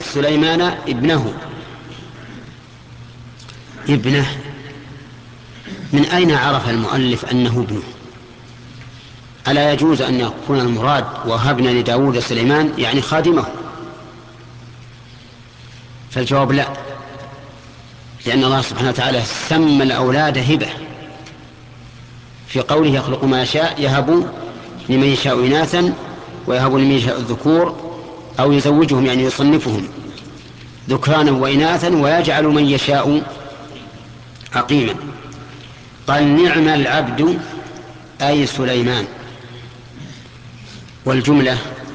سليمان ابنه. من أين عرف المؤلف أنه ابنه؟ ألا يجوز أن يكون المراد وهبنا لداود سليمان يعني خادمه؟ فالجواب لا، لأن الله سبحانه وتعالى سمى الأولاد هبة في قوله يخلق ما يشاء، يهب لمن يشاء إناثا ويهب لمن يشاء الذكور أو يزوجهم يعني يصنفهم ذكرانا وإناثا ويجعل من يشاء عقيما. قال نعم العبد أي سليمان، والجملة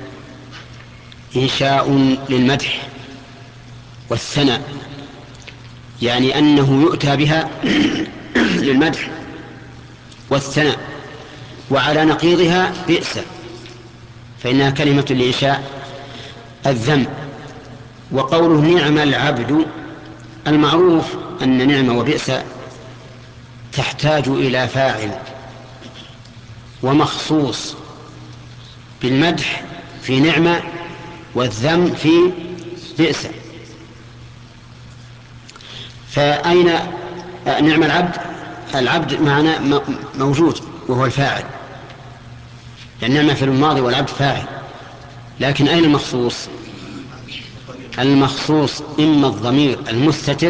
إنشاء للمدح والثناء، يعني أنه يؤتى بها للمدح والثناء، وعلى نقيضها بئس فإنها كلمة لإنشاء الذم. وقوله نعم العبد، المعروف أن نعم وبئس تحتاج إلى فاعل ومخصوص، بالمدح في نعمة والذم في بئس. فأين نعم العبد؟ العبد معنا موجود وهو الفاعل، يعني نعمة في الماضي والعبد فاعل، لكن أين المخصوص؟ المخصوص إما الضمير المستتر،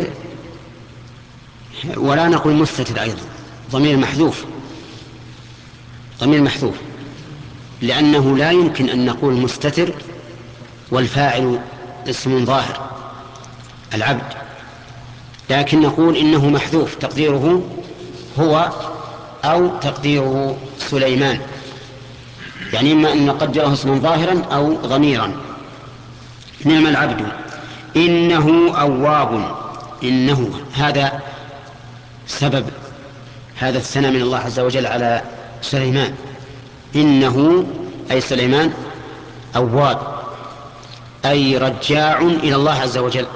ولا نقول مستتر أيضا، ضمير محذوف، ضمير محذوف، لأنه لا يمكن أن نقول مستتر والفاعل اسم ظاهر العبد، لكن نقول إنه محذوف تقديره هو أو تقديره سليمان، يعني إما أن نقدره اسما ظاهرا أو ضميرا. نعم العبد إنه أواب، إنه هذا سبب هذا الثناء من الله عز وجل على سليمان، إنه أي سليمان أواب أي رجاع إلى الله عز وجل،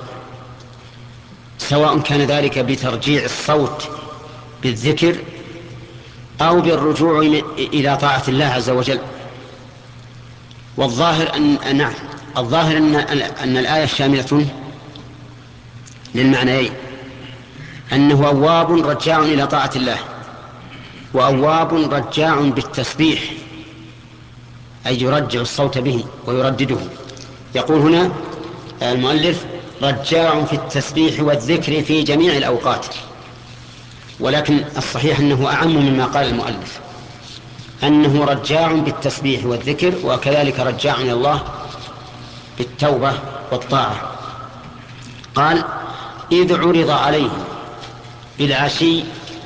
سواء كان ذلك بترجيع الصوت بالذكر أو بالرجوع إلى طاعة الله عز وجل. والظاهر نعم، الظاهر أن الآية شاملة للمعنيين، أنه أواب رجاع إلى طاعة الله، وأواب رجاع بالتسبيح أي يرجع الصوت به ويردده. يقول هنا المؤلف رجاع في التسبيح والذكر في جميع الأوقات، ولكن الصحيح أنه أعم مما قال المؤلف، أنه رجاع بالتسبيح والذكر، وكذلك رجاع إلى الله بالتوبة والطاعة. قال إذ عرض عليه بالعشي،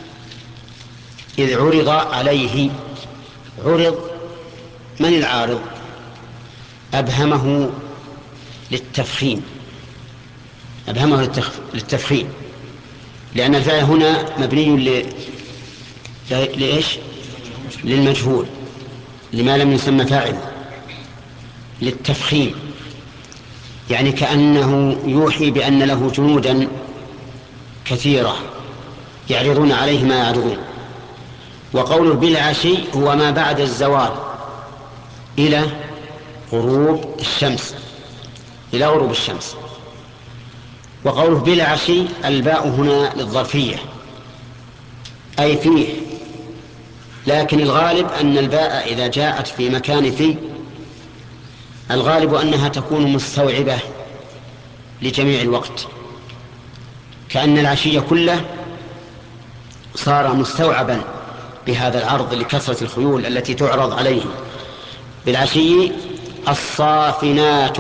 إذ عرض عليه، عرض من العارض؟ أبهمه للتفخيم، أبهمه للتفخيم، لأن الفعل هنا مبني لإيش؟ للمجهول، لما لم يسمى فاعله، للتفخيم، يعني كأنه يوحي بأن له جنودا كثيرة يعرضون عليه ما يعرضون. وقوله بالعشي هو ما بعد الزوال إلى غروب الشمس، إلى غروب الشمس. وقوله بالعشي الباء هنا للظرفية أي فيه، لكن الغالب أن الباء إذا جاءت في مكان في، الغالب أنها تكون مستوعبة لجميع الوقت، كأن العشي كله صار مستوعبا بهذا العرض لكثرة الخيول التي تعرض عليه. بالعشي الصافنات،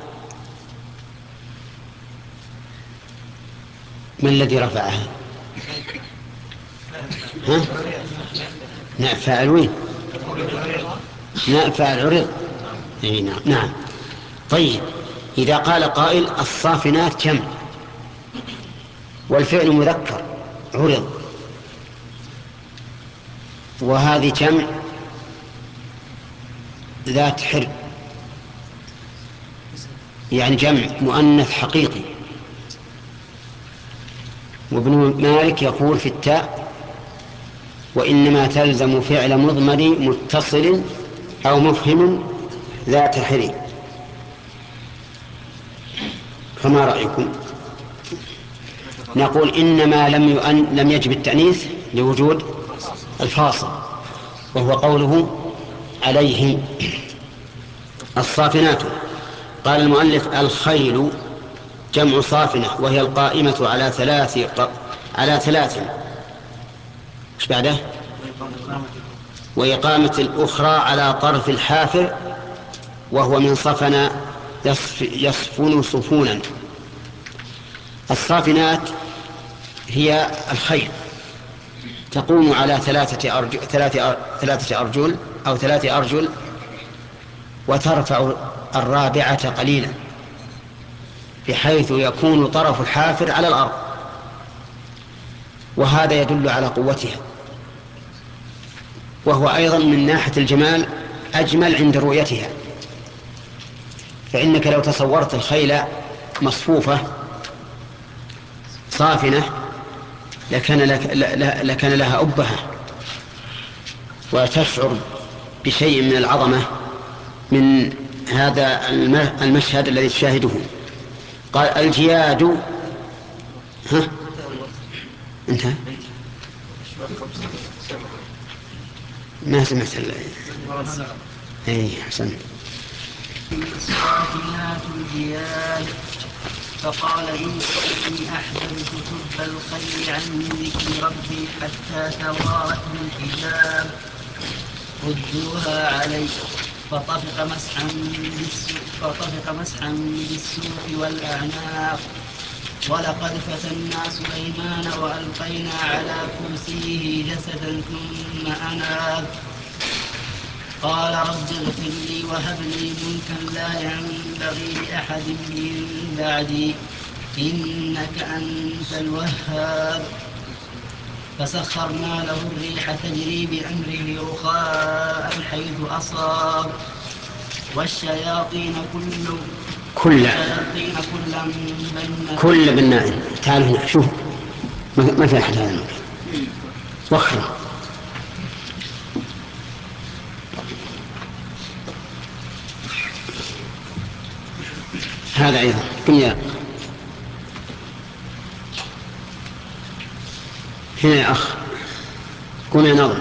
من الذي رفعها؟ ها؟ نعم فاعل وين؟ نعم فاعل عرض. نعم نعم. طيب إذا قال قائل الصافنات جمع والفعل مذكر عرض، وهذه جمع ذات حر، يعني جمع مؤنث حقيقي. وابن مالك يقول في التاء وإنما تلزم فعل مضمر متصل أو مفهم ذات حر. فما رأيكم؟ نقول إنما لم يجب التأنيث لوجود الفاصل، وهو قوله عليه. الصافنات، قال المؤلف الخيل جمع صافنة، وهي القائمة على ثلاث ايش بعده؟ وإقامة الأخرى على طرف الحافر، وهو من صفن يصفن صفونا. الصافنات هي الخيل، تقوم على ثلاثة أرجل أو 3 أرجل، وترفع الرابعة قليلا بحيث يكون طرف الحافر على الأرض، وهذا يدل على قوتها، وهو أيضا من ناحية الجمال أجمل عند رؤيتها. فإنك لو تصورت الخيل مصفوفة صافنة لكان لها أبهة، وتشعر بشيء من العظمة من هذا المشهد الذي تشاهده. قال الجياد، ها انت ما سمعت اي حسن. الصافنات الجياد. فقال عيسى إني أحببت حب الخير عن ذكر ربي حتى توارت بالحجاب. ردوها علي. فطفق مسحا بالسوق والأعناق. ولقد فتنا سليمان وألقينا على كرسيه جسدا ثم أناب. قال رب اغفر لي وهب لي ملكا لا ينبغي لأحد من بعدي إنك أنت الوهاب. فسخرنا له الريح تجري بأمره رخاء حيث أصاب. والشياطين كل بناء. تعال هنا شوف، ما في أحد هذا المكان. وخر هذا أيضا. قل يا هنا يا أخ، قل يا نظم.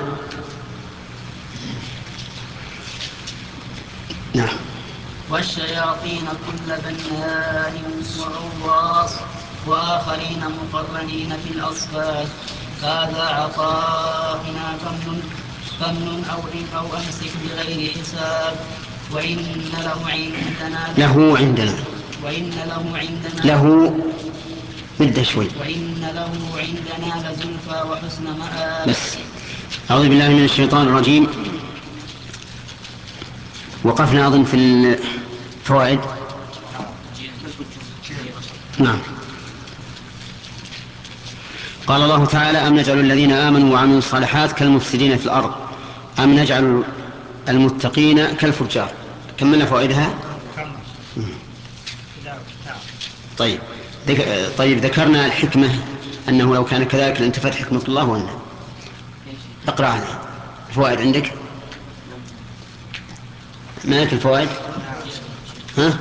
نعم. والشياطين كل بناء وغواص وآخرين مقرنين في الأصفاد. هذا عطاؤنا فمن أو أمسك بغير حساب. وإن له عندنا لزلفى وحسن مآب. بس أعوذ بالله من الشيطان الرجيم. وقفنا أظن في الفوائد. نعم. قال الله تعالى أم نجعل الذين آمنوا وعملوا الصالحات كالمفسدين في الأرض أم نجعل المتقين كالفجار. كملنا فوائدها. طيب ذكرنا الحكمة أنه لو كان كذلك لانتفت حكمة الله وأنه اقرأ عليه الفوائد عندك. ما لك الفوائد؟ ها؟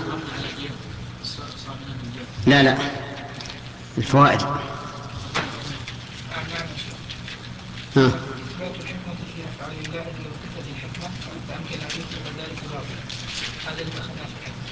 لا الفوائد. ها؟ الحكمة في أفعال الله إذا لو اختفت الحكمة فأمكن أن يكتب ذلك باطلا. هذا اللي أخذناه في الحكمة.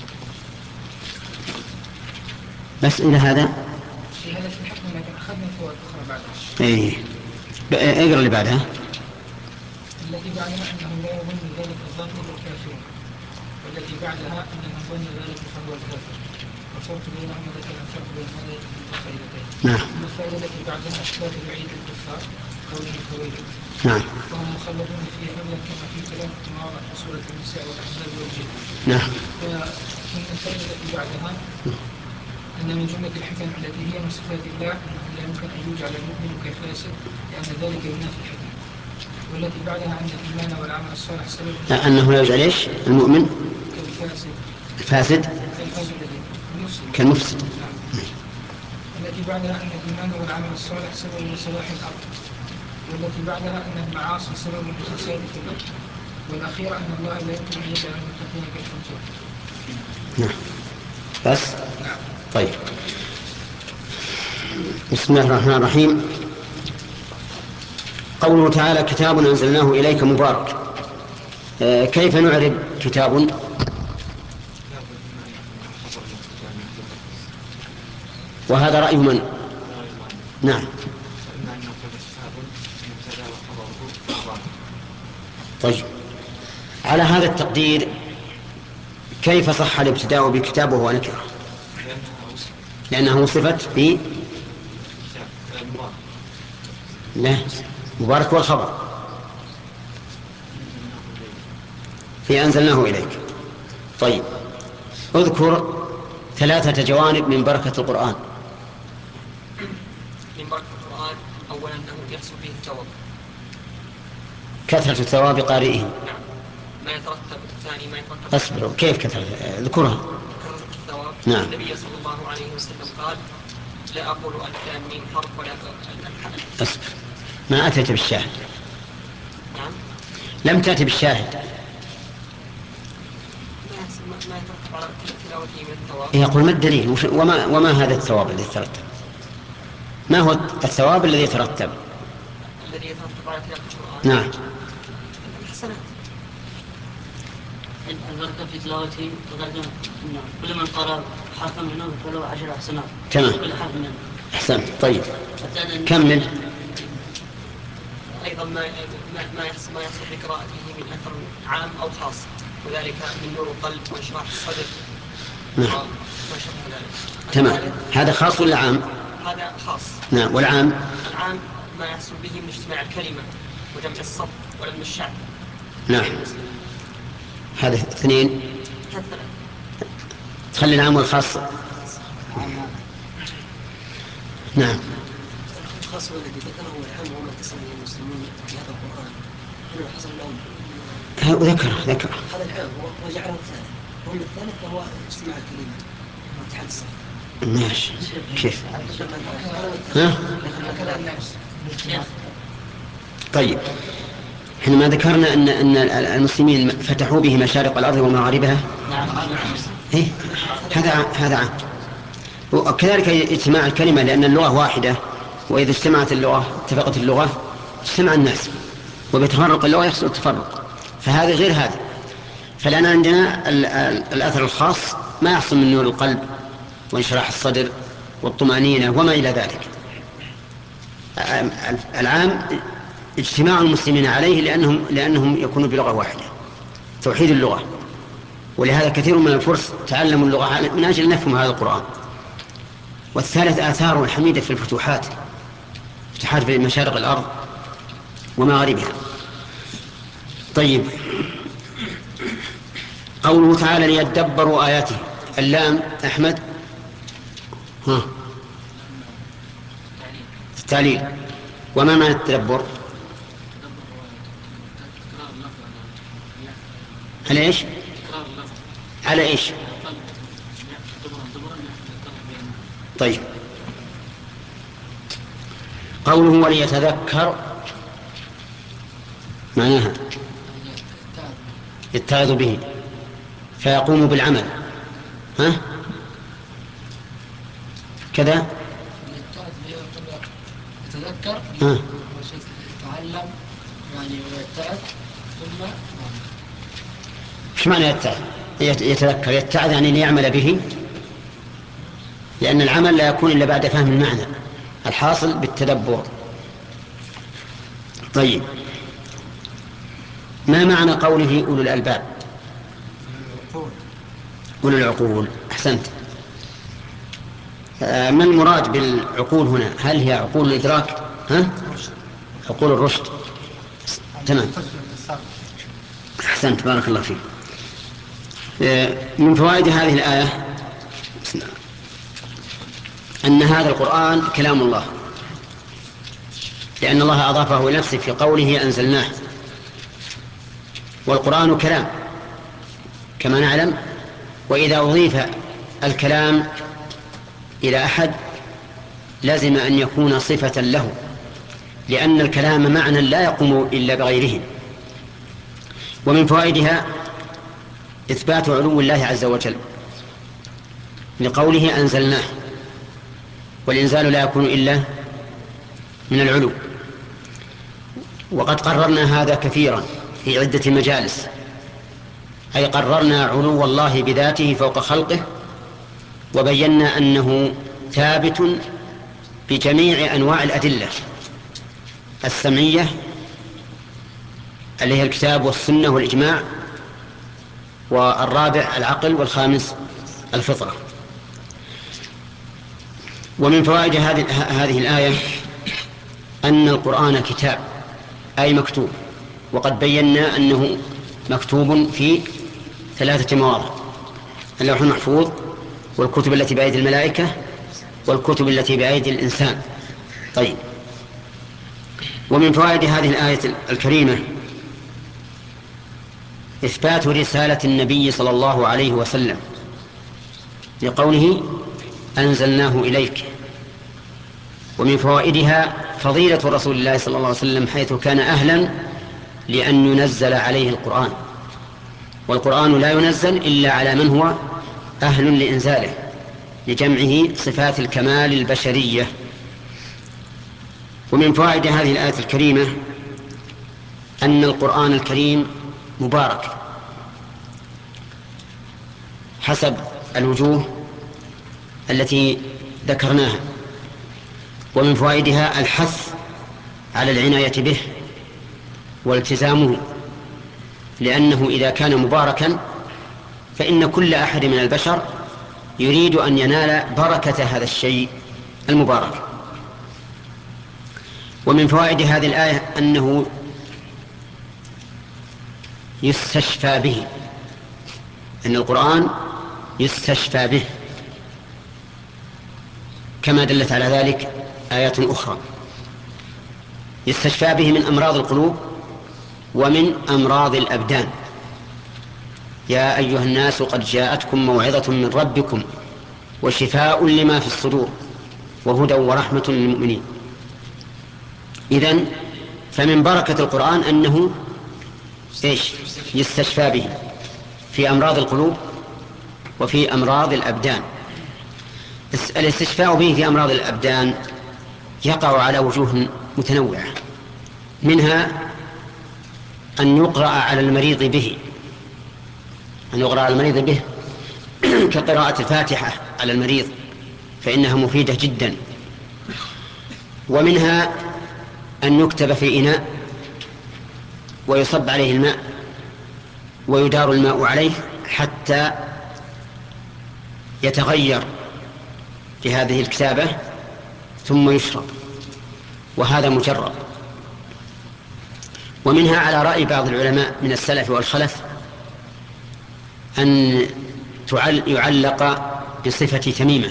بس إلى هذا هذا في الحكمة، لكن أخذنا فوائد أخرى بعدها. اقرأ اللي بعدها. التي بعدها أنه لا يظن ذلك الظن إلا الكافرون، والتي بعدها أن من ظن ذلك فهو الكافر. والفرق بينهما ذكر الفرق بين هذين الفائدتين. نعم. الفائدة التي بعدها إثبات الوعيد للكفار قوله فويل. نعم. وهم مخلدون فيه أبدا كما في كلام المواضع في سورة النساء والأحزاب والجن. نعم. ومن الفائدة التي بعدها أن من جملة الحكم التي هي من صفات الله أنه لا يمكن أن يجعل المؤمن كفاسد لأن ذلك ينافي الحكمة. والتي بعدها أن الإيمان والعمل الصالح سبب أنه لا يجعل إيش المؤمن الفاسد كالمفسد. التي بعدها أن الإيمان والعمل الصالح سبب لصلاح الأرض. والتي بعدها أن المعاصي سبب لفساد في الأرض. والأخيرة أن الله لا يمكن أن يجعل المتقين كالفجار. نعم. بس طيب، بسم الله الرحمن الرحيم. قوله تعالى: كتاب أنزلناه إليك مبارك. كيف نعرب كتاب؟ وهذا رأي من؟ نعم. طيب، على هذا التقدير كيف صح الابتداء بكتاب وهو نكرة؟ لأنها وصفت ب لا، مبارك والخبر في أنزلناه إليك. طيب، اذكر 3 جوانب من بركة القرآن. من بركة القرآن: أولا أنه يحصل به الثواب، كثرة ثواب قارئه. نعم، ما يترتب. ثاني ما يترتب. أصبر، كيف كثرة؟ اذكرها. كثرة الثواب. نعم. النبي صلى الله عليه وسلم قال: لا أقول ألف لام ميم حرف ولا ألف. أصبر، ما أتيت بالشاهد. نعم. لم تأتي بالشاهد. ما يترتب على تلاوته من الثواب. يقول ما الدليل؟ وما هذا الثواب الذي يترتب؟ ما هو الثواب الذي يترتب؟ الذي يترتب على تلاوة القرآن. نعم. الحسنات. البركة في تلاوته تقدم كل من قرأ حرفا منه فله 10 حسنات. تمام. كل حرف منه. أحسنت. طيب، كمل. أيضا ما يحصل بقراءته من أثر عام أو خاص، وذلك من نور القلب وإشراح الصدر. نعم. ما شابه ذلك. تمام. هذا خاص ولا عام؟ هذا خاص. نعم. والعام؟ العام ما يحصل به من اجتماع الكلمة وجمع الصف ولم الشعب. نعم. هذا 2. تخلي العام والخاص. نعم. الخاص الذي ذكره هو العام وما اتصل به المسلمون في هذا القرآن. هنا حصل لهم. ذكر. هذا العام وجعله الثالث. وهم الثالث فهو اجتماع الكلمة واتحاد الصف. ماشي. كيف؟ ها؟ طيب، حينما ذكرنا أن المسلمين فتحوا به مشارق الأرض ومغاربها. إيه؟ هذا عام. وكذلك اجتماع الكلمة، لأن اللغة واحدة، وإذا اجتمعت اللغة اتفقت اللغة اجتمع الناس، وبتفرق اللغة يحصل التفرق، فهذا غير هذا. فلأن عندنا الأثر الخاص ما يحصل من نور القلب وانشراح الصدر والطمأنينة وما إلى ذلك. العام اجتماع المسلمين عليه لأنهم يكونوا بلغة واحدة، توحيد اللغة. ولهذا كثير من الفرس تعلموا اللغة من أجل نفهم هذا القرآن. والثالث آثاره الحميدة في الفتوحات في مشارق الأرض ومغاربها. طيب، قوله تعالى: ليدبروا آياته. اللام أحمد. ها، التعليل. وما معنى التدبر؟ على ايش؟ على ايش؟ طيب، قوله وليتذكر معناها يتعظ به فيقوم بالعمل. ها كذا. يتذكر يتعلم يعني ويتعظ ثم ايش معنى يتذكر؟ يتعظ يعني ليعمل به، لأن العمل لا يكون إلا بعد فهم المعنى الحاصل بالتدبر. طيب، ما معنى قوله أولو الألباب؟ أولو العقول. أحسنت. ما المراد بالعقول هنا؟ هل هي عقول الإدراك؟ ها؟ عقول الرشد. تمام. أحسنت، بارك الله فيك. من فوائد هذه الآية أن هذا القرآن كلام الله، لأن الله أضافه إلى نفسه في قوله أنزلناه. والقرآن كلام كما نعلم، وإذا أضيف الكلام إلى أحد لازم أن يكون صفة له، لأن الكلام معنى لا يقوم إلا بغيره. ومن فوائدها إثبات علو الله عز وجل، لقوله أنزلناه، والإنزال لا يكون إلا من العلو. وقد قررنا هذا كثيرا في عدة مجالس، أي قررنا علو الله بذاته فوق خلقه، وبينا أنه ثابت بجميع أنواع الأدلة السمعية اللي هي الكتاب والسنة والإجماع، والرابع العقل، والخامس الفطرة. ومن فوائد هذه الآية أن القرآن كتاب أي مكتوب، وقد بينا أنه مكتوب في 3 مواضع: اللوح المحفوظ، والكتب التي بأيدي الملائكة، والكتب التي بأيدي الإنسان. طيب، ومن فوائد هذه الآية الكريمة إثبات رسالة النبي صلى الله عليه وسلم لقوله أنزلناه إليك. ومن فوائدها فضيلة رسول الله صلى الله عليه وسلم حيث كان أهلا لأن ينزل عليه القرآن، والقرآن لا ينزل إلا على من هو أهل لإنزاله لجمعه صفات الكمال البشرية. ومن فوائد هذه الآية الكريمة أن القرآن الكريم مبارك حسب الوجوه التي ذكرناها. ومن فوائدها الحث على العناية به والتزامه، لأنه إذا كان مباركا فإن كل أحد من البشر يريد أن ينال بركة هذا الشيء المبارك. ومن فوائد هذه الآية أنه يستشفى به، أن القرآن يستشفى به، كما دلت على ذلك آيات أخرى. يستشفى به من أمراض القلوب ومن أمراض الأبدان. يا أيها الناس قد جاءتكم موعظة من ربكم وشفاء لما في الصدور وهدى ورحمة للمؤمنين. إذن فمن بركة القرآن أنه يستشفى به في أمراض القلوب وفي أمراض الأبدان. الاستشفاء به في أمراض الأبدان يقع على وجوه متنوعة، منها أن يقرأ على المريض به، أن يقرأ على المريض به كقراءة الفاتحة على المريض، فإنها مفيدة جدا. ومنها أن يكتب في إناء ويصب عليه الماء ويدار الماء عليه حتى يتغير بهذه الكتابة ثم يشرب، وهذا مجرب. ومنها على رأي بعض العلماء من السلف والخلف أن يعلق بصفة تميمة،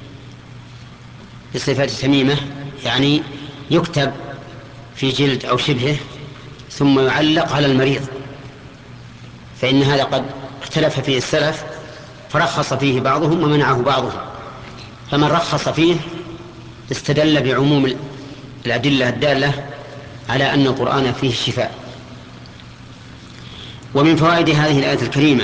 بصفة تميمة يعني يكتب في جلد أو شبهه ثم يعلق على المريض، فإن هذا قد اختلف فيه السلف فرخص فيه بعضهم ومنعه بعضهم. فمن رخص فيه استدل بعموم الأدلة الدالة على أن القرآن فيه الشفاء. ومن فوائد هذه الآية الكريمة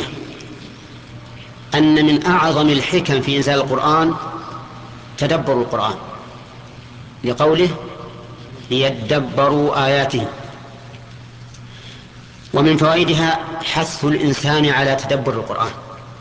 أن من أعظم الحكم في إنزال القرآن تدبر القرآن، لقوله ليدبروا آياته. ومن فوائدها حث الإنسان على تدبر القرآن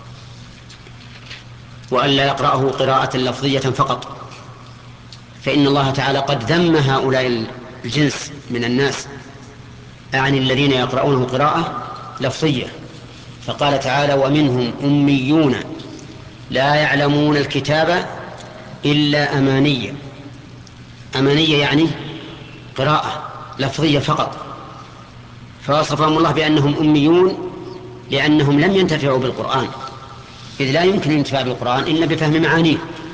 وألا يقرأه قراءة لفظية فقط، فإن الله تعالى قد ذم هؤلاء الجنس من الناس عن الذين يقرؤونه قراءة لفظية، فقال تعالى ومنهم أميون لا يعلمون الكتاب إلا أماني. أماني يعني قراءة لفظية فقط، فوصفهم الله بأنهم أميون لأنهم لم ينتفعوا بالقرآن، إذ لا يمكن الانتفاع بالقرآن إلا بفهم معانيه،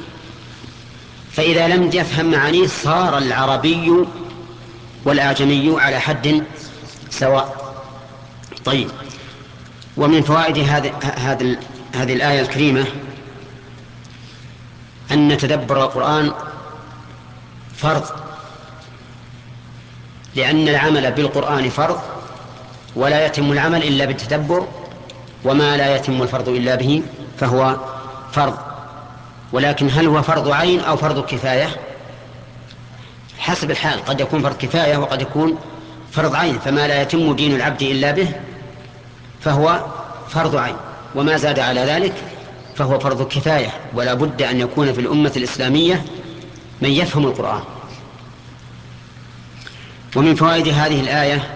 فإذا لم يفهم معانيه صار العربي والأعجمي على حد سواء. طيب، ومن فوائد هذه الآية الكريمة أن نتدبر القرآن فرض، لأن العمل بالقرآن فرض ولا يتم العمل إلا بالتدبر، وما لا يتم الفرض إلا به فهو فرض. ولكن هل هو فرض عين أو فرض كفاية؟ حسب الحال، قد يكون فرض كفاية وقد يكون فرض عين، فما لا يتم دين العبد إلا به فهو فرض عين، وما زاد على ذلك فهو فرض كفاية. ولا بد أن يكون في الأمة الإسلامية من يفهم القرآن. ومن فوائد هذه الآية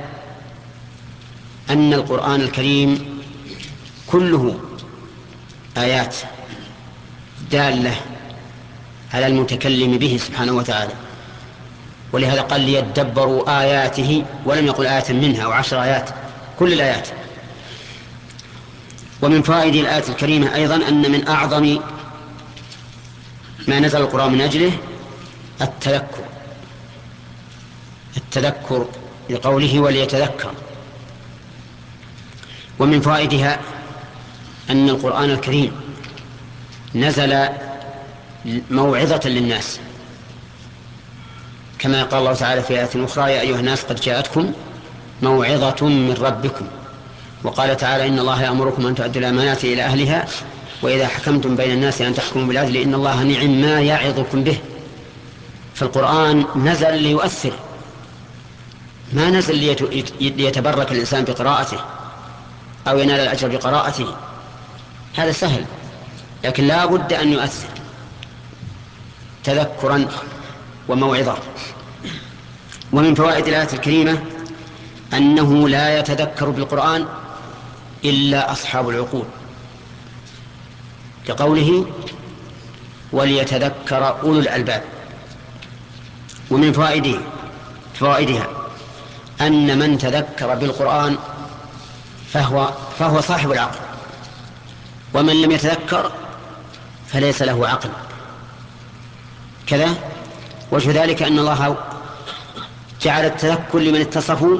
أن القرآن الكريم كله آيات دالة على المتكلم به سبحانه وتعالى، ولهذا قال ليدبروا آياته، ولم يقل آية منها أو 10 آيات، كل الآيات. ومن فوائد الآية الكريمة أيضا أن من أعظم ما نزل القرآن من أجله التذكر لقوله وليتذكر. ومن فوائدها أن القرآن الكريم نزل موعظة للناس، كما قال الله تعالى في آية أخرى يا أيها الناس قد جاءتكم موعظة من ربكم. وقال تعالى إن الله يأمركم أن تؤدوا الأمانات إلى أهلها وإذا حكمتم بين الناس أن تحكموا بالعدل إن الله نعم ما يعظكم به. فالقرآن نزل ليؤثر، ما نزل ليتبرك الإنسان بقراءته أو ينال الأجر بقراءته، هذا سهل، لكن لا بد أن يؤثر تذكرا وموعظة. ومن فوائد الآية الكريمة أنه لا يتذكر بالقرآن إلا أصحاب العقول، كقوله وليتذكر أولو الألباب. ومن فوائدها أن من تذكر بالقرآن فهو صاحب العقل، ومن لم يتذكر فليس له عقل. كذا وجه ذلك أن الله جعل التذكر لمن اتصفوا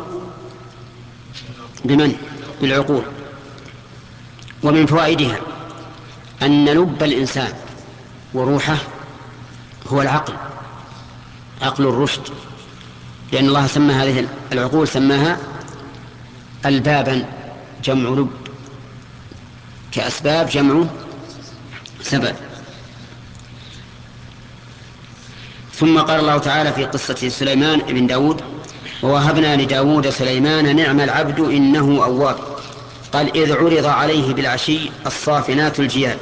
بالعقول. ومن فوائدها أن لب الإنسان وروحه هو العقل، عقل الرشد، لأن الله سمى هذه العقول سماها البابا جمع لب، كأسباب جمع سبب. ثم قال الله تعالى في قصة سليمان بن داود ووهبنا لداود سليمان نعم العبد إنه أواب. قال إذ عرض عليه بالعشي الصافنات الجياد.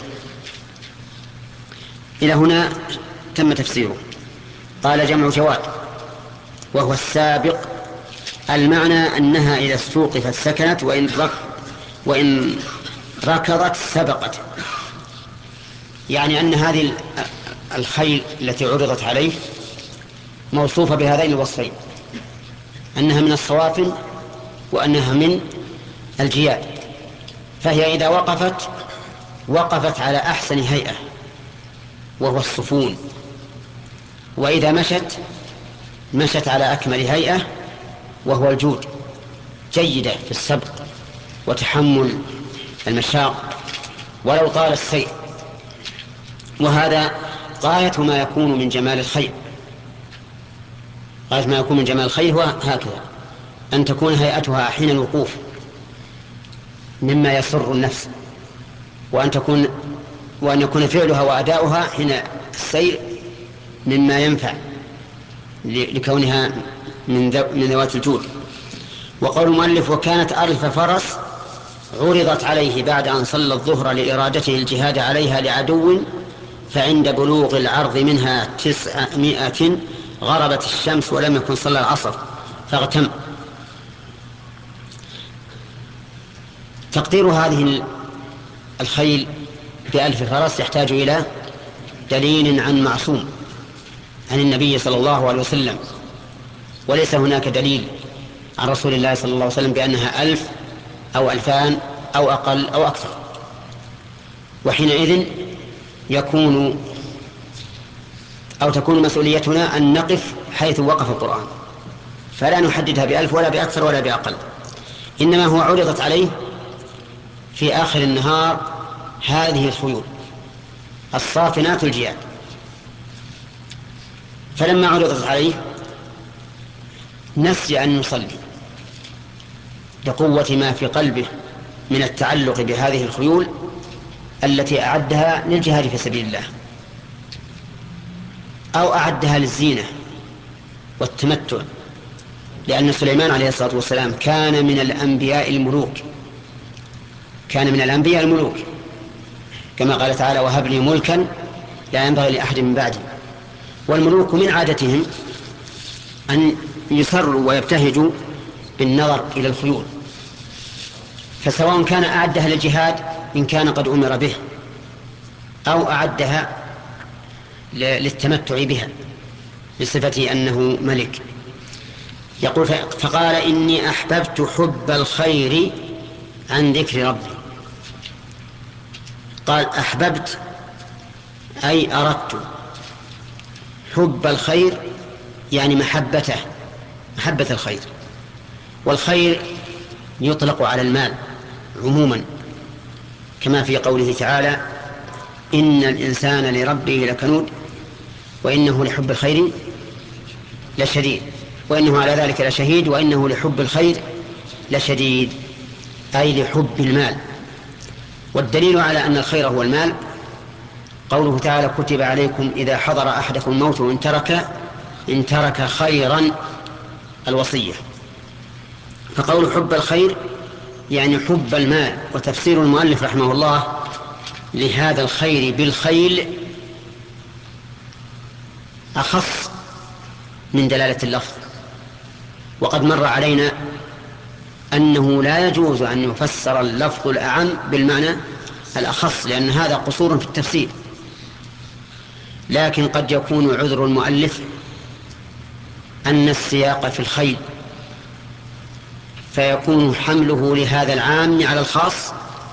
إلى هنا تم تفسيره. قال جمع جواد وهو السابق، المعنى أنها إذا استوقفت سكنت وإن ركضت سبقت، يعني أن هذه الخيل التي عرضت عليه موصوفة بهذين الوصفين، أنها من الصوافن وأنها من الجياد. فهي إذا وقفت على أحسن هيئة وهو الصفون، وإذا مشت على أكمل هيئة وهو الجود، جيدة في السبق وتحمل المشاق ولو طال السير. وهذا غاية ما يكون من جمال الخيل، غاية ما يكون من جمال الخيل هو هكذا، أن تكون هيئتها حين الوقوف مما يسر النفس، وأن يكون فعلها وأداؤها حين السير مما ينفع لكونها من ذوات الجود. وقول المؤلف وكانت ألف فرس عرضت عليه بعد أن صلى الظهر لإرادته الجهاد عليها لعدو، فعند بلوغ العرض منها 900 غربت الشمس ولم يكن صلى العصر فاغتم. تقدير هذه الخيل ب1000 فرس يحتاج إلى دليل عن معصوم عن النبي صلى الله عليه وسلم، وليس هناك دليل عن رسول الله صلى الله عليه وسلم بأنها 1000 أو 2000 أو أقل أو أكثر. وحينئذ تكون مسؤوليتنا أن نقف حيث وقف القرآن، فلا نحددها ب1000 ولا بأكثر ولا بأقل، إنما هو عرضت عليه في آخر النهار هذه الخيول الصافنات الجياد. فلما عرضت عليه نسي أن يصلي لقوة ما في قلبه من التعلق بهذه الخيول التي أعدها للجهاد في سبيل الله. أو أعدها للزينة والتمتع، لأن سليمان عليه الصلاة والسلام كان من الأنبياء الملوك، كان من الأنبياء الملوك، كما قال تعالى: وهب لي ملكا لا ينبغي لأحد من بعدي. والملوك من عادتهم أن يسروا ويبتهجوا بالنظر إلى الخيول، فسواء كان أعدها للجهاد إن كان قد أمر به، أو أعدها للتمتع بها بصفة أنه ملك. يقول: فقال: إني أحببت حب الخير عن ذكر ربي. قال: أحببت أي أردت، حب الخير يعني محبته، محبة الخير. والخير يطلق على المال عموما، كما في قوله تعالى: إن الإنسان لربه لكنود وإنه لحب الخير لشديد، وإنه على ذلك لشهيد، وإنه لحب الخير لشديد، أي لحب المال. والدليل على أن الخير هو المال قوله تعالى: كتب عليكم إذا حضر أحدكم الموت إن ترك خيرا الوصية. فقول حب الخير يعني حب المال. وتفسير المؤلف رحمه الله لهذا الخير بالخيل أخص من دلالة اللفظ. وقد مر علينا أنه لا يجوز أن يفسر اللفظ الأعم بالمعنى الأخص، لأن هذا قصور في التفسير. لكن قد يكون عذر المؤلف أن السياق في الخيل، فيكون حمله لهذا العام على الخاص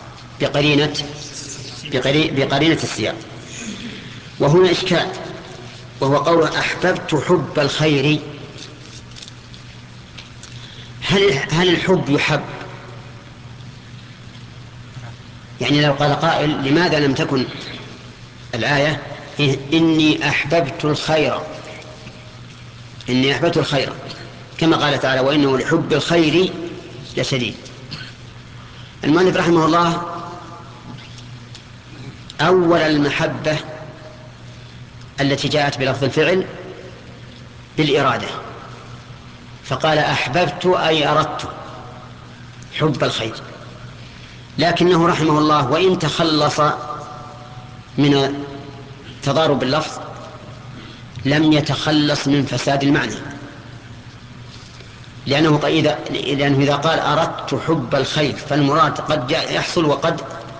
بقرينة السياق. وهنا إشكال، وهو قول: أحببت حب الخير. هل الحب يحب؟ يعني لو قال قائل: لماذا لم تكن الآية إني أحببت الخير، إني أحببت الخير، كما قال تعالى: وإنه لحب الخير لشديد. المؤلف رحمه الله أول المحبة التي جاءت بلفظ الفعل بالإرادة، فقال: أحببت أي أردت حب الخير. لكنه رحمه الله وإن تخلص من تضارب اللفظ لم يتخلص من فساد المعنى، لأنه إذا قال أردت حب الخير فالمراد قد يحصل وقد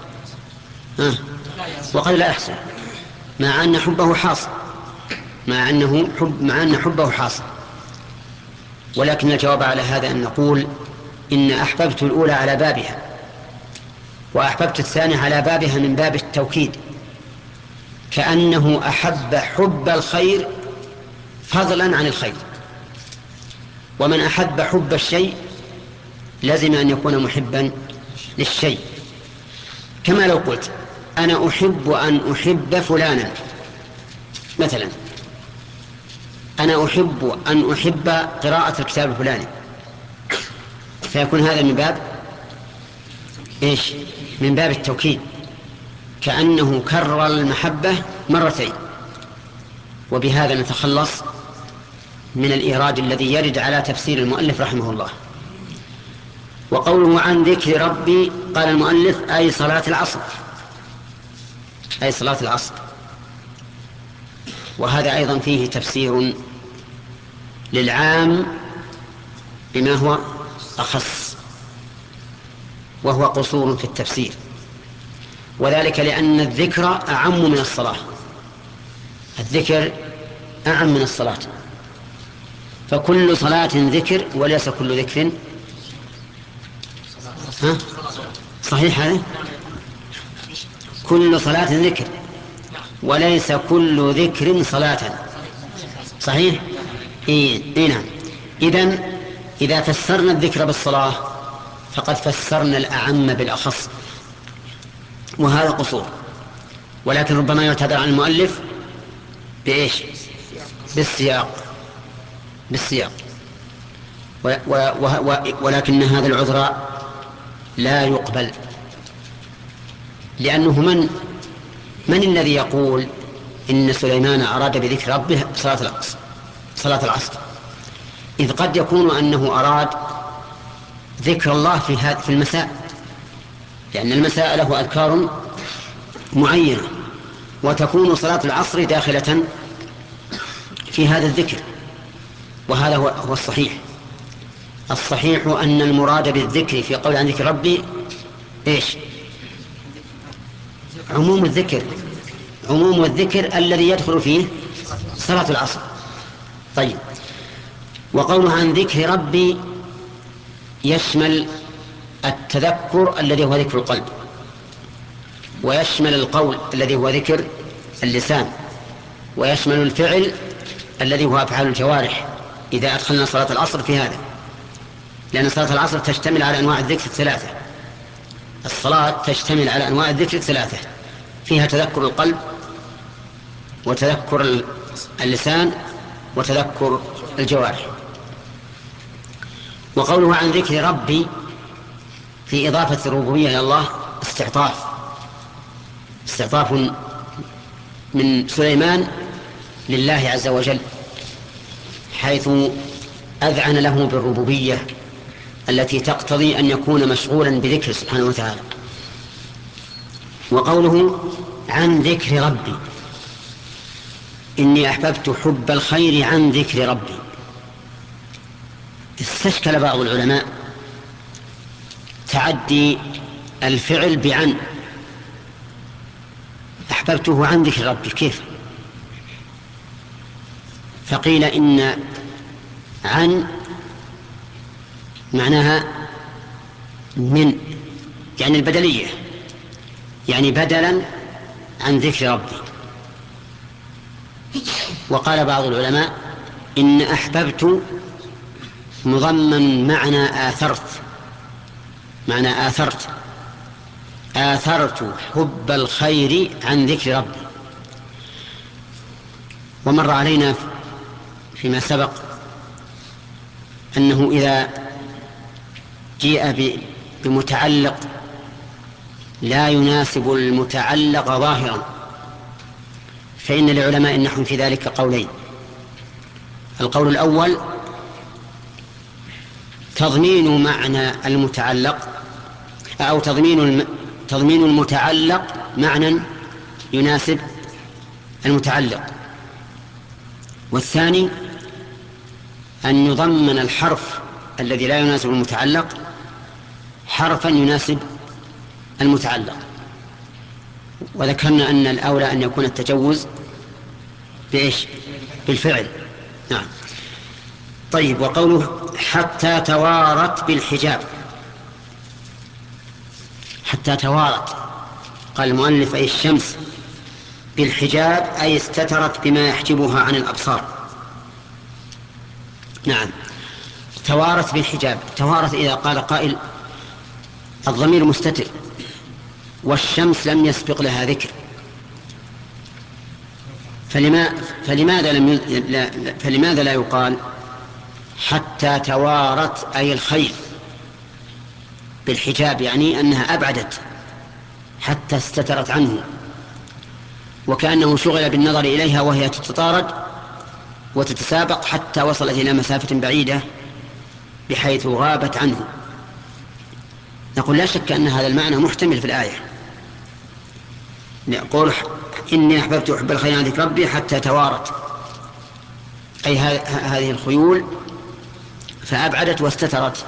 لا يحصل، مع أن حبه حاصل، مع أن حبه حاصل. ولكن الجواب على هذا أن نقول: إن أحببت الأولى على بابها، وأحببت الثانية على بابها من باب التوكيد، كأنه أحب حب الخير فضلا عن الخير. ومن أحب حب الشيء لازم أن يكون محبا للشيء. كما لو قلت: أنا أحب أن أحب فلانا مثلا، أنا أحب أن أحب قراءة الكتاب الفلاني، فيكون هذا من باب إيش؟ من باب التوكيد، كأنه كرر المحبة مرتين. وبهذا نتخلص من الإيراد الذي يرد على تفسير المؤلف رحمه الله. وقوله عن ذكر ربي، قال المؤلف: أي صلاة العصر، أي صلاة العصر. وهذا أيضا فيه تفسير للعام بما هو أخص، وهو قصور في التفسير، وذلك لأن الذكر أعم من الصلاة، الذكر أعم من الصلاة، فكل صلاة ذكر وليس كل ذكر صحيح هذا؟ كل صلاة ذكر وليس كل ذكر صلاة، صحيح؟ إيه نعم. إذا فسرنا الذكر بالصلاة فقد فسرنا الأعم بالأخص، وهذا قصور. ولكن ربما يعتذر عن المؤلف بإيش؟ بالسياق. ولكن هذا العذر لا يقبل، لأنه من الذي يقول إن سليمان أراد بذكر ربه صلاة العصر، إذ قد يكون أنه أراد ذكر الله في المساء، لأن المساء له أذكار معينة، وتكون صلاة العصر داخلة في هذا الذكر. وهذا هو الصحيح أن المراد بالذكر في قول عن ذكر ربي إيش؟ عموم الذكر الذي يدخل فيه صلاة العصر. طيب، وقوله عن ذكر ربي يشمل التذكر الذي هو ذكر القلب، ويشمل القول الذي هو ذكر اللسان، ويشمل الفعل الذي هو أفعال الجوارح إذا أدخلنا صلاة العصر في هذا، لأن صلاة العصر تشتمل على أنواع الذكر الثلاثة. الصلاة تشتمل على أنواع الذكر الثلاثة، فيها تذكر القلب، وتذكر اللسان، وتذكر الجوارح. وقوله عن ذكر ربي في إضافة الربوبية إلى الله استعطاف من سليمان لله عز وجل، حيث أذعن له بالربوبية التي تقتضي أن يكون مشغولا بذكر سبحانه وتعالى. وقوله عن ذكر ربي إني أحببت حب الخير عن ذكر ربي، استشكل بعض العلماء تعدي الفعل بعن، أحببته عن ذكر ربي كيف؟ فقيل إن عن معناها من، يعني البدلية، يعني بدلا عن ذكر ربي. وقال بعض العلماء إن أحببت مضمن معنى آثرت حب الخير عن ذكر ربي. ومر علينا فيما سبق أنه إذا جيء بمتعلق لا يناسب المتعلق ظاهرا فإن لعلماء النحو في ذلك قولين. القول الأول تضمين معنى المتعلق، أو تضمين المتعلق معنى يناسب المتعلق، والثاني أن يضمن الحرف الذي لا يناسب المتعلق حرفا يناسب المتعلق. وذكرنا أن الأولى أن يكون التجوز بإيش؟ بالفعل. نعم. طيب، وقوله حتى توارت بالحجاب، حتى توارت قال المؤلف أي الشمس بالحجاب أي استترت بما يحجبها عن الأبصار. نعم، توارت بالحجاب. توارت إذا قال قائل الضمير مستتر والشمس لم يسبق لها ذكر، فلماذا لا يقال حتى توارت أي الخيل بالحجاب، يعني أنها أبعدت حتى استترت عنه، وكأنه شغل بالنظر إليها وهي تتطارد وتتسابق حتى وصلت إلى مسافة بعيدة بحيث غابت عنه. نقول لا شك أن هذا المعنى محتمل في الآية، يقول إني أحببت حب الخير عن ذكر ربي حتى توارت، أي هذه الخيول فأبعدت واستترت.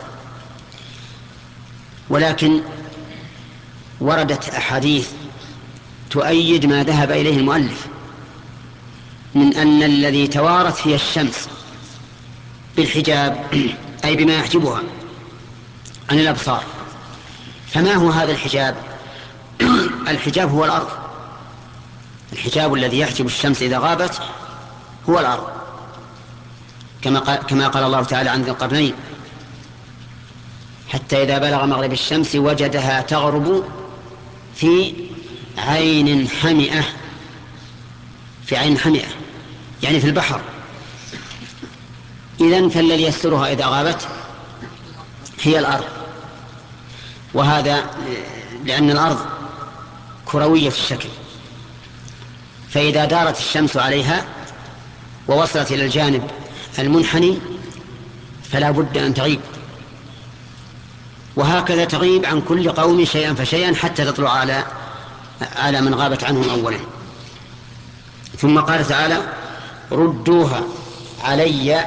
ولكن وردت أحاديث تؤيد ما ذهب إليه المؤلف من أن الذي توارت فيه الشمس بالحجاب أي بما يحجبها عن الأبصار. فما هو هذا الحجاب؟ الحجاب هو الأرض، الحجاب الذي يحجب الشمس إذا غابت هو الأرض، كما قال الله تعالى عن ذي القرنين حتى إذا بلغ مغرب الشمس وجدها تغرب في عين حمئة، يعني في البحر. إذن فالذي يسترها إذا غابت هي الأرض، وهذا لأن الأرض كروية الشكل، فإذا دارت الشمس عليها ووصلت إلى الجانب المنحني فلا بد أن تغيب، وهكذا تغيب عن كل قوم شيئا فشيئا حتى تطلع على من غابت عنهم أولا. ثم قال تعالى ردوها علي.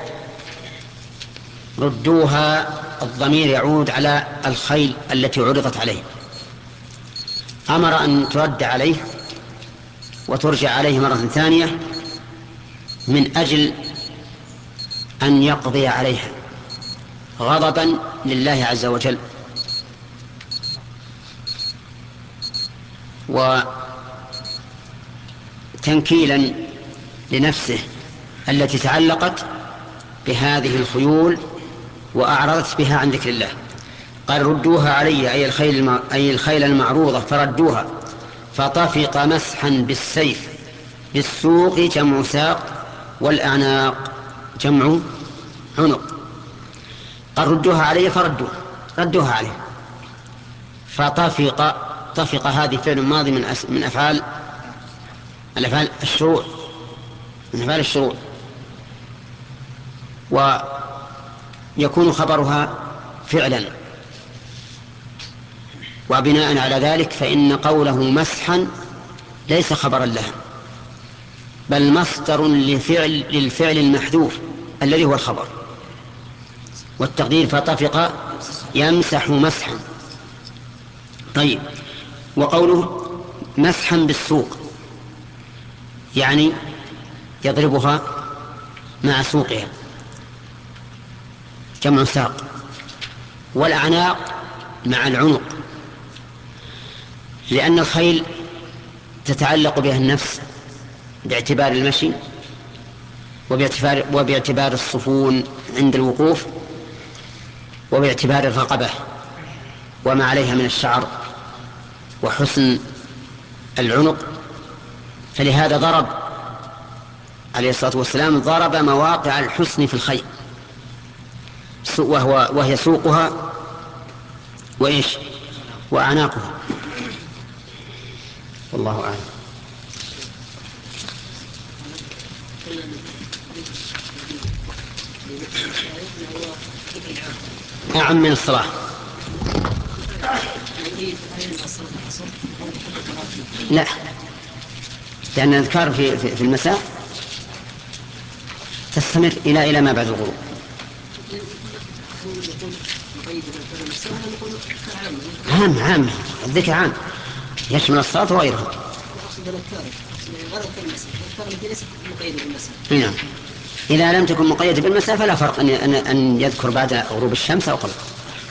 ردوها الضمير يعود على الخيل التي عرضت عليه، أمر أن ترد عليه وترجع عليه مرة ثانية من أجل أن يقضي عليها غضبا لله عز وجل وتنكيلا لنفسه التي تعلقت بهذه الخيول وأعرضت بها عن ذكر الله. قال ردوها علي أي الخيل المعروضة فردوها، فطفق مسحا بالسيف، بالسوق جمع ساق، والأعناق جمع عنق. قال ردوها علي ردوها عليه. طفق هذه فعل ماضي من أفعال الشروع، من أفعال الشروع، ويكون خبرها فعلا. وبناء على ذلك فإن قوله مسحا ليس خبرا لها، بل مصدر للفعل المحذوف الذي هو الخبر، والتقدير فطفق يمسح مسحا. طيب، وقوله مسحا بالسوق يعني يضربها مع سوقها جمع ساق، والأعناق مع العنق، لأن الخيل تتعلق بها النفس باعتبار المشي وباعتبار الصفون عند الوقوف وباعتبار الرقبة وما عليها من الشعر وحسن العنق. فلهذا ضرب عليه الصلاة والسلام ضرب مواقع الحسن في الخيل، وهي سوقها وإيش وأعناقها. والله أعلم. أعم من الصلاة. لا، لأن الأذكار في المساء تستمر إلى ما بعد الغروب. عام الذكر عام يشمل الصلاة وغيرها. نعم، إذا لم تكن مقيدة بالمساء فلا فرق أن يذكر بعد غروب الشمس أو قبل.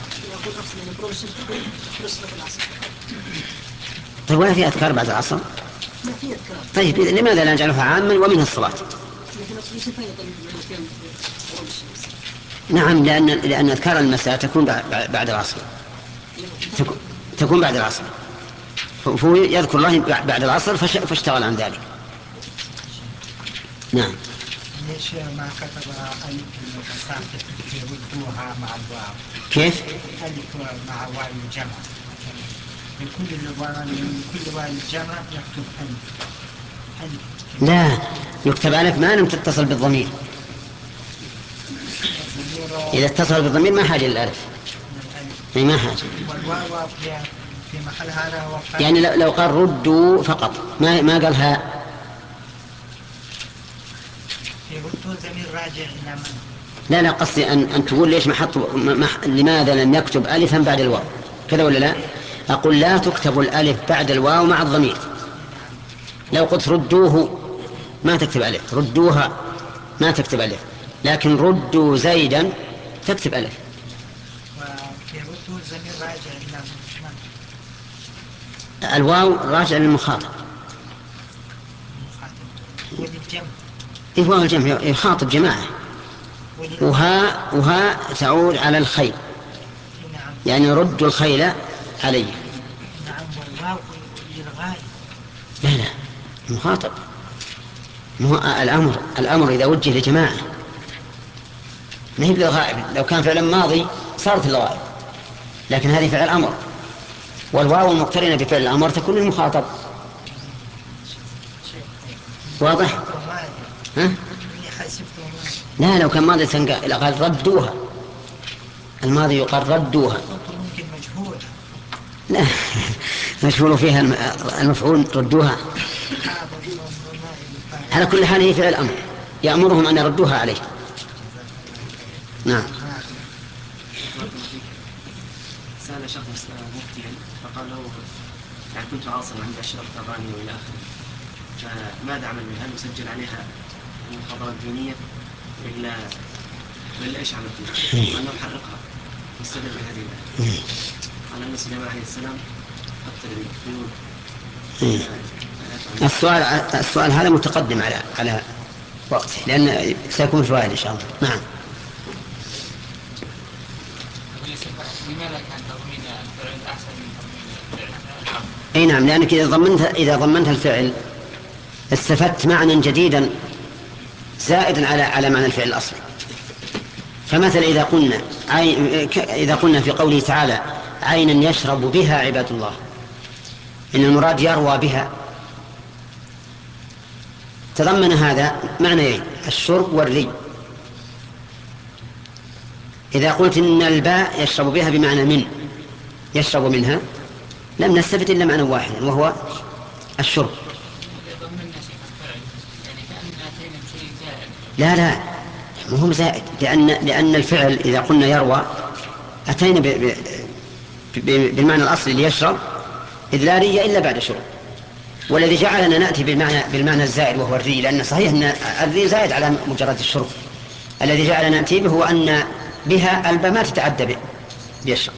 طيب، ولا في أذكار بعد العصر؟ طيب، لماذا لا نجعلها عاما ومنها الصلاة؟ نعم، لأن أذكار المساء تكون بعد العصر، تكون بعد العصر، فهو يذكر الله بعد العصر فاشتغل عن ذلك. نعم. ليش ما كتب ألف المتساقط يردوها مع الواو؟ كيف؟ ألف مع واو الجمع، من كل واو الجمع يكتب ألف. لا، يكتب ألف ما لم تتصل بالضمير. إذا اتصل بالضمير ما حاجة للألف، ما حاجة. والواو في محل هذا هو يعني لو قال ردوا فقط ما قالها. يردوا الضمير راجع إلى من؟ لا، قصدي أن تقول ليش لماذا لم يكتب ألفا بعد الواو، كذا ولا لا؟ أقول لا تكتب الألف بعد الواو مع الضمير. لو قلت ردوه ما تكتب ألف، ردوها ما تكتب ألف، لكن ردوا زيدا تكتب ألف. ويردوا الضمير راجع إلى من؟ الواو راجع للمخاطب. وللجمع. واو الجمع يخاطب جماعة، وها تعود على الخيل، يعني ردوا الخيل علي. نعم، والواو للغاية. لا، المخاطب. الأمر إذا وجه لجماعة ما هي للغائب. لو كان فعلا ماضي صارت للغائب، لكن هذه فعل أمر، والواو المقترنة بفعل الأمر تكون للمخاطب. واضح؟ ها؟ إني حسبته ماضي. لا، لو كان ماضي قال ردوها. الماضي يقال ردوها. ممكن مجهول. لا مشغول فيها المفعول ردوها. على كل حال هي فعل الأمر يأمرهم أن يردوها عليه. نعم. سأل شخص مفتيا فقال له يعني كنت عاصرا عند أشرف أغاني وإلى آخره، فماذا أعمل بها؟ هل أسجل عليها المخابرات الدينية ولا إيش عمل فيها؟ أنا أحرقها واستدل بهذه الآية. قال أن سليمان عليه السلام قتل الطيور. السؤال هذا متقدم على وقته، لأن سيكون فوائد إن شاء الله. نعم. لماذا كان تضمين الفعل أحسن من تضمين الفعل؟ أي نعم، لأنك إذا ضمنت الفعل استفدت معنى جديدا زائدا على معنى الفعل الأصلي. فمثلا إذا قلنا في قوله تعالى عينا يشرب بها عباد الله، إن المراد يروى بها، تضمن هذا معنيين: الشرب والري. إذا قلت إن الباء يشرب بها بمعنى من، يشرب منها، لم نستفد إلا معنى واحد وهو الشرب. لا مهم زائد، لأن الفعل إذا قلنا يروى أتينا بالمعنى الأصلي ليشرب، إذ لا ري إلا بعد شرب. والذي جعلنا نأتي بالمعنى الزائد وهو الري، لأن صحيح أن الري زائد على مجرد الشرب. الذي جعلنا نأتي به هو أن بها الباء ما تتعدى بيشرب.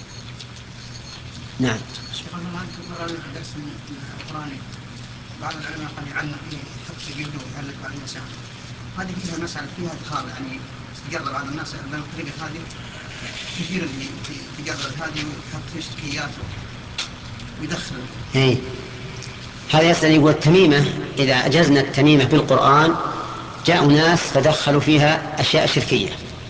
نعم. درس القرآن بعض العلماء قد يعلم فيه حتى يجيبه يعلق بعض المسائل. هذه فيها مسألة فيها إدخال، يعني تقرب بعض الناس بالطريقة هذه كثير اللي تقرب هذه ويحط فيه شركيات ويدخل. هذا يسأل يقول التميمة إذا أجزنا التميمة بالقرآن جاءوا ناس فدخلوا فيها أشياء شركية،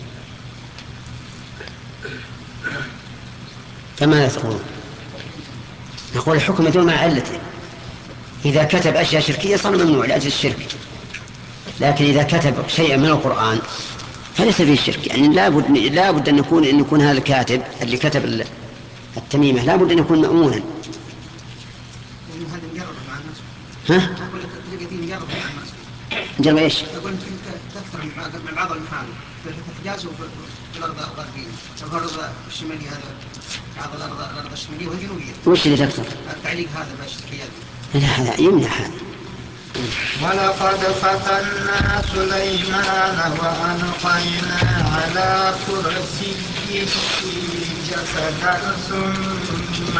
فماذا تقولون؟ نقول الحكم يدور مع علته. إذا كتب أشياء شركية صار ممنوع لأجل الشرك، لكن إذا كتب شيئا من القرآن فليس فيه الشرك. يعني لا بد أن يكون هذا الكاتب اللي كتب التميمة لا بد أن يكون مأمونا. ها؟ نجرب ايش؟ يقول تكثر من بعض المحال في الحجاز وفي الارض الغربيه، الارض الشماليه، هذا بعض الارض الشماليه والجنوبيه. وش اللي تكثر؟ التعليق هذا بالشركيات. لا يمنع هذا. ولقد فتنا سليمان وألقينا على كرسيه جسدا ثم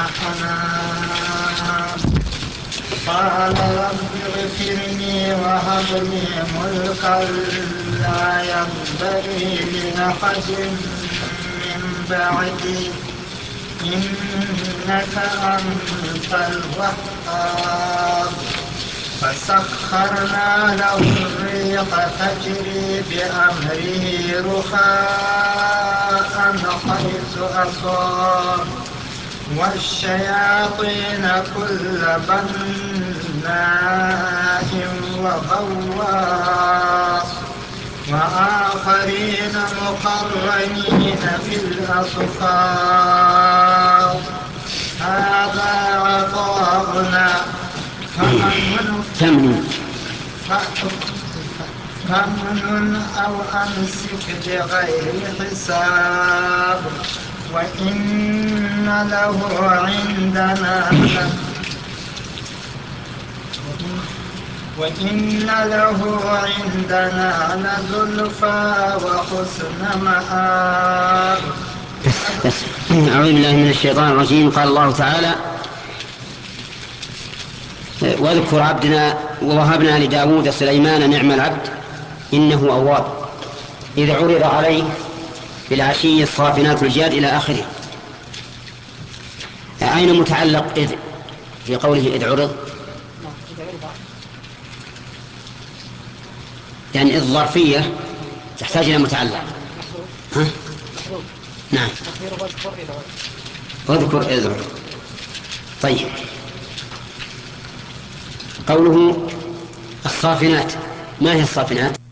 أناب قال رب اغفرني وهب لي ملكا لا ينبغي لأحد من بعدي إنك أنت الوهاب. فسخرنا له الريح تجري بأمره رخاء حيث أصاب والشياطين كل بناء وغواص وآخرين مقرنين في الأصفاد هذا عطاؤنا فمن أو أمسك بغير حساب وإن له عندنا لزلفى وحسن مآب. بس أعوذ بالله من الشيطان الرجيم. قال الله تعالى واذكر عبدنا ووهبنا لداود سليمان نعم العبد إنه أواب إذ عرض عليه بالعشي الصافنات الجياد إلى آخره. أين متعلق إذ في قوله إذ عرض؟ يعني إذ ظرفية تحتاج إلى متعلق. ها؟ نعم. اذكر إذ عرض. طيب قوله الصافنات. ما هي الصافنات؟